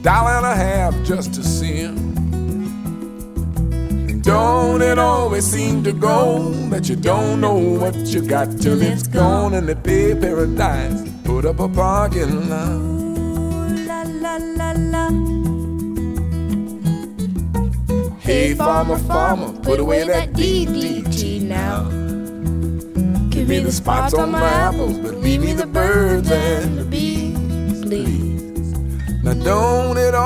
$1.50 just to see him. And don't it always seem to go that you don't know what you got till it's gone, and they pay paradise, put up a parking lot. La la la la. Hey farmer, farmer, put away that DDT now. Give me the spots on my apples, but leave me the birds and the bees, please. Now don't it